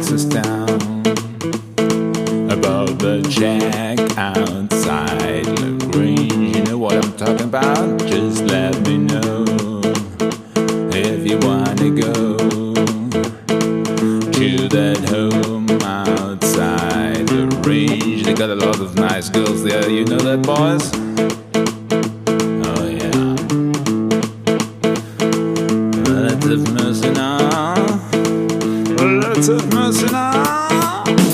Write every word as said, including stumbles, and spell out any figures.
Texas town. Above the shack outside LaGrange, you know what I'm talking about? Just let me know if you wanna go to that home outside the range. They got a lot of nice girls there, you know that, boys? Oh yeah. Let's have mercy now. Let's have mercy now.